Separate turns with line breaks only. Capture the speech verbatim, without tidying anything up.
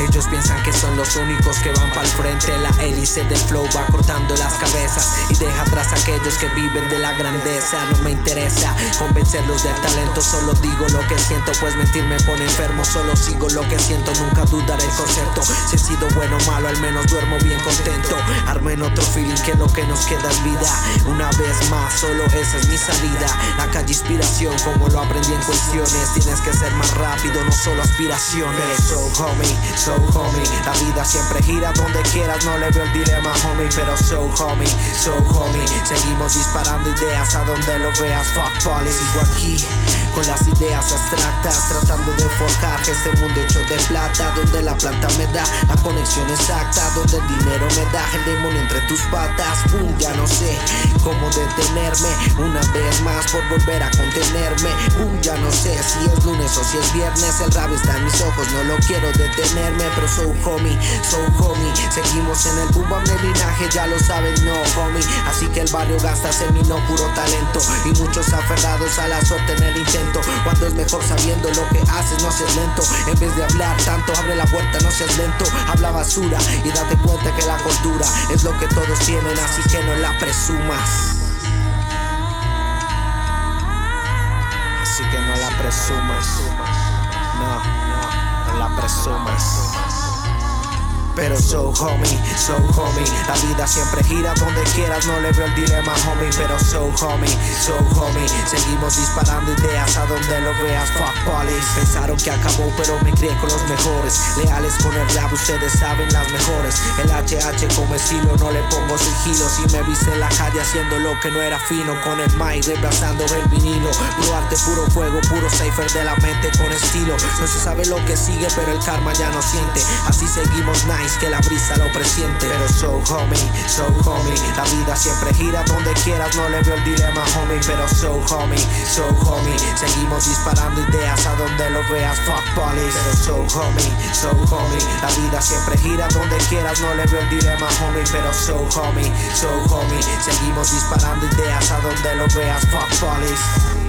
Ellos piensan que son los únicos que van pa'l frente. La hélice del flow va cortando las cabezas y deja atrás a aquellos que viven de la grandeza. No me interesa convencerlos del talento, solo digo lo que siento, pues mentir me pone enfermo. Solo sigo lo que siento, nunca dudaré el concepto. Si he sido bueno o malo, al menos duermo bien contento. Armen otro feeling, que lo que nos queda es vida. Una vez más, solo esa es mi salida. La calle inspiración, como lo aprendí en cuestiones. Tienes que ser más rápido, no solo aspiraciones. So homie, so homie, la vida siempre gira donde quieras, no le veo el dilema homie. Pero so homie, so homie, seguimos disparando ideas a donde lo veas. Fuck police, sigo aquí con las ideas abstractas, tratando de forjar este mundo hecho de plata, donde la planta me da la conexión exacta, donde el dinero me da el demonio entre tus patas. Boom, ya no sé cómo detenerme una vez más por volver a contenerme. Boom, ya no sé si es lunes o si es viernes, el rap está en mis ojos, no lo quiero detenerme. Pero so homie, so homie, seguimos en el boom bam del linaje, ya lo saben, no homie. Así que el barrio gasta semino puro talento y muchos aferrados a la suerte en el intento. Cuando es mejor sabiendo lo que haces, no seas lento. En vez de hablar tanto, abre la puerta, no seas lento. Habla basura y date cuenta que la cordura es lo que todos tienen, así que no la presumas. Así que no la presumas. No, no, no la presumas. Pero so homie, so homie, la vida siempre gira donde quieras, no le veo el dilema homie. Pero so homie, so homie, seguimos disparando ideas a donde lo veas. Fuck police, pensaron que acabó pero me crié con los mejores. Leales con el rap, ustedes saben las mejores. El H H como estilo, no le pongo sigilo. Si me viste en la calle haciendo lo que no era fino, con el mic reemplazando el vinilo. Puro arte, puro fuego, puro cipher de la mente con estilo. No se sabe lo que sigue pero el karma ya no siente. Así seguimos nice, que la brisa lo presiente. Pero so homie, so homie, la vida siempre gira donde quieras, no le veo el dilema homie. Pero so homie, so homie, seguimos disparando ideas a donde lo veas. Fuck police. Pero so homie, so homie, la vida siempre gira donde quieras, no le veo el dilema homie. Pero so homie, so homie, seguimos disparando ideas a donde lo veas. Fuck police.